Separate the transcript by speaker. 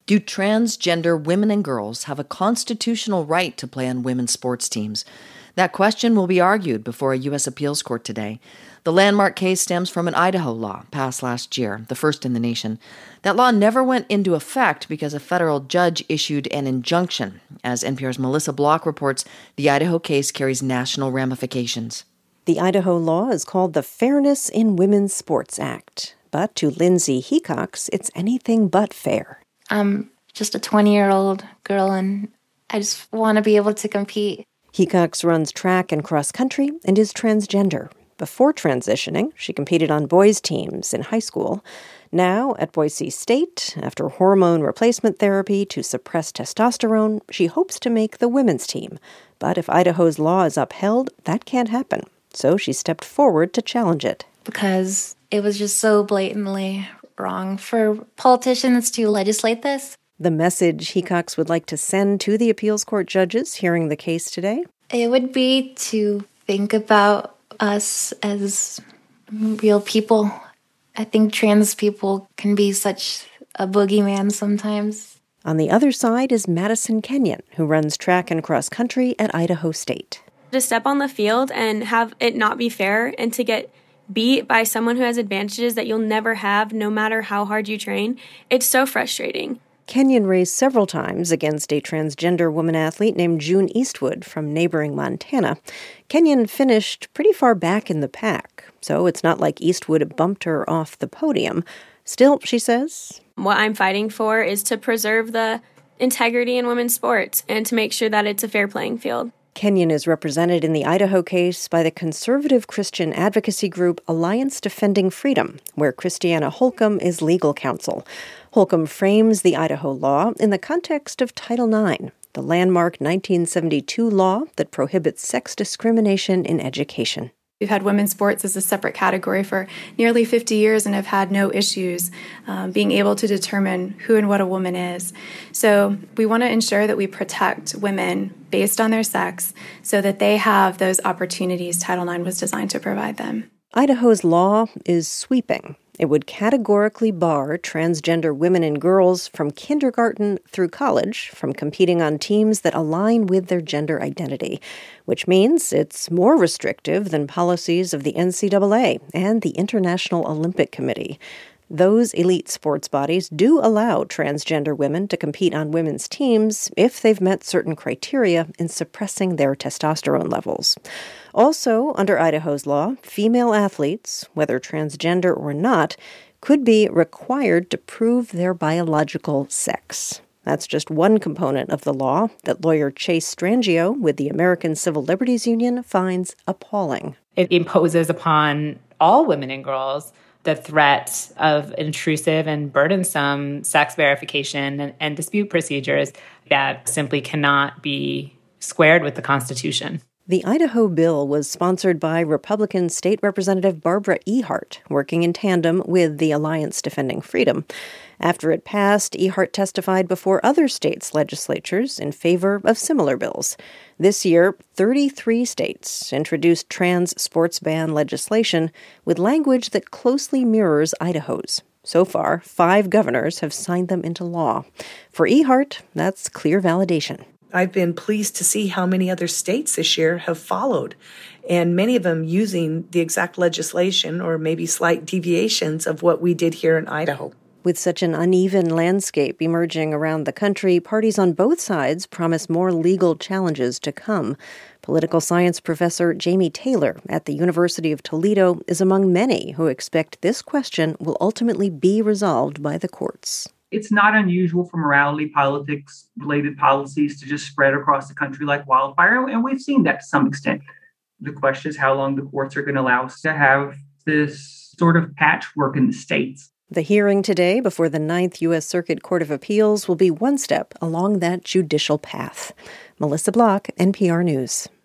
Speaker 1: Do transgender women and girls have a constitutional right to play on women's sports teams? That question will be argued before a U.S. appeals court today. The landmark case stems from an Idaho law passed last year, the first in the nation. That law never went into effect because a federal judge issued an injunction. As NPR's Melissa Block reports, the Idaho case carries national ramifications.
Speaker 2: The Idaho law is called the Fairness in Women's Sports Act. But to Lindsay Hecox, it's anything but fair.
Speaker 3: I'm just a 20-year-old girl, and I just want to be able to compete.
Speaker 2: Hecox runs track and cross country and is transgender. Before transitioning, she competed on boys' teams in high school. Now, at Boise State, after hormone replacement therapy to suppress testosterone, she hopes to make the women's team. But if Idaho's law is upheld, that can't happen. So she stepped forward to challenge it.
Speaker 3: Because it was just so blatantly wrong for politicians to legislate this.
Speaker 2: The message Hecox would like to send to the appeals court judges hearing the case today?
Speaker 3: It would be to think about us as real people. I think trans people can be such a boogeyman sometimes.
Speaker 2: On the other side is Madison Kenyon, who runs track and cross country at Idaho State.
Speaker 4: To step on the field and have it not be fair and to get beat by someone who has advantages that you'll never have no matter how hard you train, it's so frustrating.
Speaker 2: Kenyon raced several times against a transgender woman athlete named June Eastwood from neighboring Montana. Kenyon finished pretty far back in the pack, so it's not like Eastwood bumped her off the podium. Still, she says,
Speaker 4: what I'm fighting for is to preserve the integrity in women's sports and to make sure that it's a fair playing field.
Speaker 2: Kenyon is represented in the Idaho case by the conservative Christian advocacy group Alliance Defending Freedom, where Christiana Holcomb is legal counsel. Holcomb frames the Idaho law in the context of Title IX, the landmark 1972 law that prohibits sex discrimination in education.
Speaker 5: We've had women's sports as a separate category for nearly 50 years and have had no issues being able to determine who and what a woman is. So we want to ensure that we protect women based on their sex so that they have those opportunities Title IX was designed to provide them.
Speaker 2: Idaho's law is sweeping. It would categorically bar transgender women and girls from kindergarten through college from competing on teams that align with their gender identity, which means it's more restrictive than policies of the NCAA and the International Olympic Committee. Those elite sports bodies do allow transgender women to compete on women's teams if they've met certain criteria in suppressing their testosterone levels. Also, under Idaho's law, female athletes, whether transgender or not, could be required to prove their biological sex. That's just one component of the law that lawyer Chase Strangio with the American Civil Liberties Union finds appalling.
Speaker 6: It imposes upon all women and girls the threat of intrusive and burdensome sex verification and dispute procedures that simply cannot be squared with the Constitution.
Speaker 2: The Idaho bill was sponsored by Republican State Representative Barbara Ehart, working in tandem with the Alliance Defending Freedom. After it passed, Ehart testified before other states' legislatures in favor of similar bills. This year, 33 states introduced trans sports ban legislation with language that closely mirrors Idaho's. So far, 5 governors have signed them into law. For Ehart, that's clear validation.
Speaker 7: I've been pleased to see how many other states this year have followed, and many of them using the exact legislation or maybe slight deviations of what we did here in Idaho.
Speaker 2: With such an uneven landscape emerging around the country, parties on both sides promise more legal challenges to come. Political science professor Jamie Taylor at the University of Toledo is among many who expect this question will ultimately be resolved by the courts.
Speaker 8: It's not unusual for morality politics-related policies to just spread across the country like wildfire, and we've seen that to some extent. The question is how long the courts are going to allow us to have this sort of patchwork in the states.
Speaker 2: The hearing today before the 9th U.S. Circuit Court of Appeals will be one step along that judicial path. Melissa Block, NPR News.